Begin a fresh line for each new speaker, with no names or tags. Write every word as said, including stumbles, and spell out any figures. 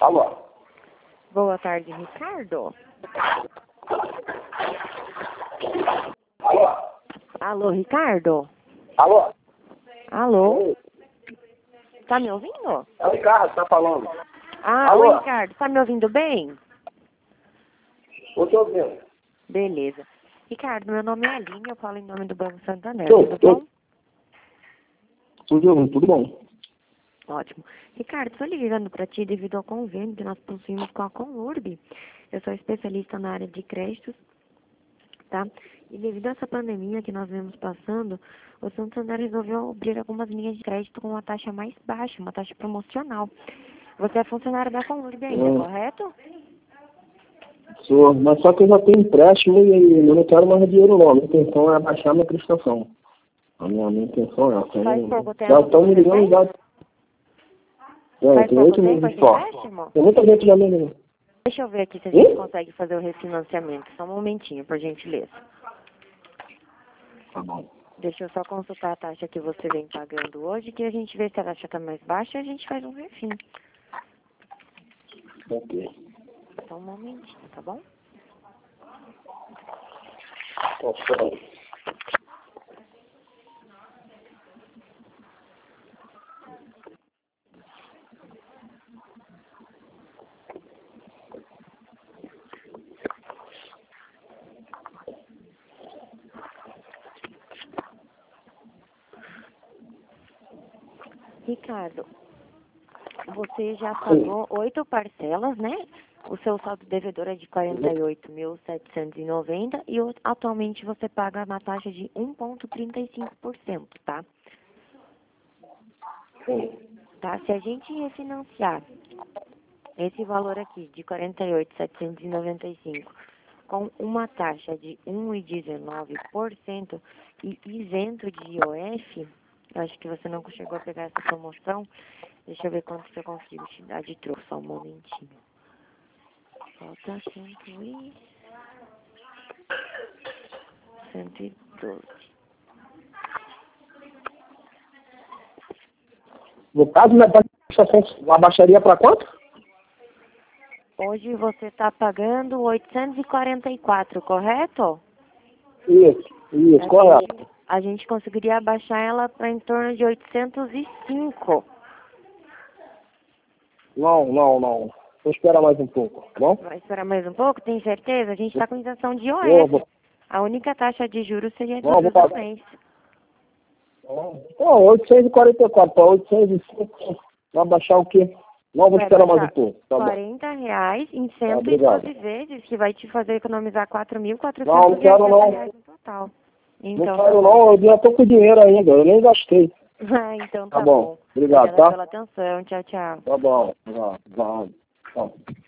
Alô?
Boa tarde, Ricardo.
Alô?
Alô, Ricardo?
Alô?
Alô? Tá me ouvindo?
É o Ricardo que tá falando.
Ah,
Alô?
oi, Ricardo. Tá me ouvindo bem?
Eu tô ouvindo.
Beleza. Ricardo, meu nome é Aline, eu falo em nome do Banco Santander,
Tô,
tudo
tô.
bom?
Tudo bom, tudo bom.
Ótimo. Ricardo, estou ligando para ti devido ao convênio que nós possuímos com a Conurb. Eu sou especialista na área de créditos, tá? E devido a essa pandemia que nós vemos passando, o Santander resolveu abrir algumas linhas de crédito com uma taxa mais baixa, uma taxa promocional. Você é funcionário da Conurb ainda,
Hum.
correto?
Sou, mas só que eu já tenho empréstimo e eu não quero mais dinheiro não. A minha intenção é abaixar minha prestação. A minha, minha intenção é essa.
Faz
Eu-
pouco tempo
Já
que
estão me
você
ligando
tem?
já. É,
Faz
tem
pouco
oito
tempo
meses
esse
só.
empréstimo?
Tem muita gente já me ligando.
Deixa eu ver aqui se a gente
Hum?
consegue fazer o refinanciamento. Só um momentinho, por gentileza.
Tá bom.
Deixa eu só consultar a taxa que você vem pagando hoje, que a gente vê se a taxa está mais baixa e a gente faz um refim.
Ok.
Só um momentinho, tá bom?
Tô esperando.
Ricardo, você já pagou oito parcelas, né? O seu saldo devedor é de quarenta e oito mil setecentos e noventa e o- atualmente você paga na taxa de um vírgula trinta e cinco por cento, tá?
Sim.
Tá? Se a gente refinanciar esse valor aqui de quarenta e oito mil setecentos e noventa e cinco com uma taxa de um vírgula dezenove por cento e isento de I O F, eu acho que você não chegou a pegar essa promoção. Deixa eu ver quanto que eu consigo te dar de troco, só um momentinho. Falta cento e... cento e doze.
No caso, minha prestação abaixaria para quanto?
Hoje você está pagando oitocentos e quarenta e quatro, correto?
Isso, isso,
A
correto.
gente, a gente conseguiria abaixar ela para em torno de oitocentos e cinco.
Não, não, não. Vou esperar mais um pouco, tá bom?
Vai esperar mais um pouco? Tem certeza? A gente está com isenção de
Vou,
I O F.
vou.
A única taxa de juros seria de
Não, vou
juros do
pagar.
mês.
Não, oitocentos e quarenta e quatro, para oitocentos e cinco, vai baixar o quê? Não, vou
Vai
esperar mais um
baixar
pouco, tá bom.
quarenta reais em
Tá,
cento e
obrigado.
doze vezes, que vai te fazer economizar quatro mil
Não,
quatrocentos
não
e
quero
oitenta
não.
reais no total.
Não
Então, tá
quero
bom.
não, eu já tô com dinheiro ainda, eu nem gastei.
Ah, então
Tá
tá
bom,
bom.
obrigado,
Obrigada
tá?
pela atenção. Tchau, tchau.
Tá bom, tá, tá, tá.